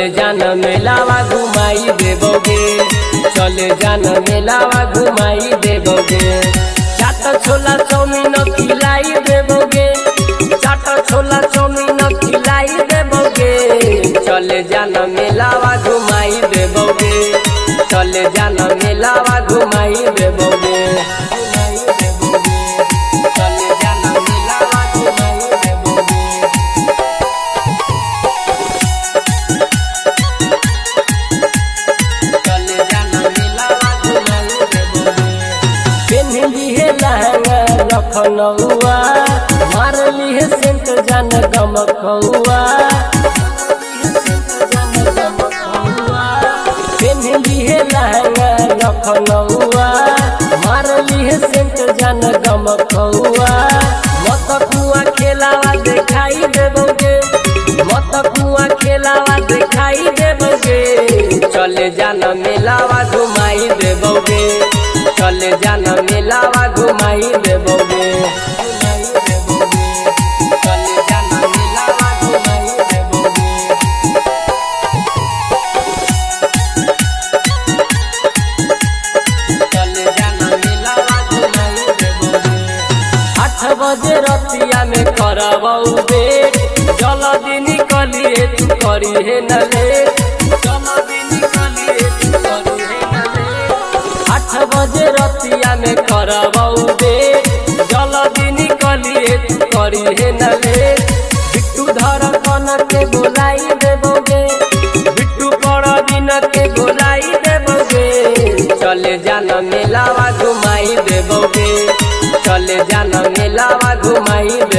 चले जाना मेलावा घुमाई देबोगे, चले जाना मेलावा घुमाई देबोगे। चाट छोला चाउमीन खिलाई देबोगे, चाट छोला चाउमीन खिलाई देबोगे। चले जाना मेलावा घुमाई देबोगे, चले जाना मेलावा घुमाई देबोगे। चले जाना मेलावा घुमाई देबोगे। चले जाना मेलावा घुमाई देबोगे। पेन्हली है लहंगा लखनऊआ, मारली है सेंट जान गमकौआ। पेन्हली है लहंगा लखनऊआ, मारली है सेंट जान गमकौआ। मत कुआं खेलावा दिखाई देबोगे, मत कुआं खेलावा दिखाई देबोगे। चले जाना मेलावा घुमाई देबोगे, चले जाना मेलावा घुमाई देबोगे। चले जाना मेलावा घुमाई देबोगे। चले जाना मेलावा घुमाई देबोगे। 8 बजे रतिया में करबऊ बेट, जल्दी निकलिए तू करी है न लेट, जल्दी निकलिए तू करी है न लेट। 8 बजे रतिया में करबऊ बेट, जल्दी निकलिए तू करी है न लेट। बिट्टू धड़कन के बोलाई देबोगे, बिट्टू बड़ा दिन के बोलाई देबोगे। चले जाना मेलावा घुमाई देबोगे, चले जाना मेलावा घुमाई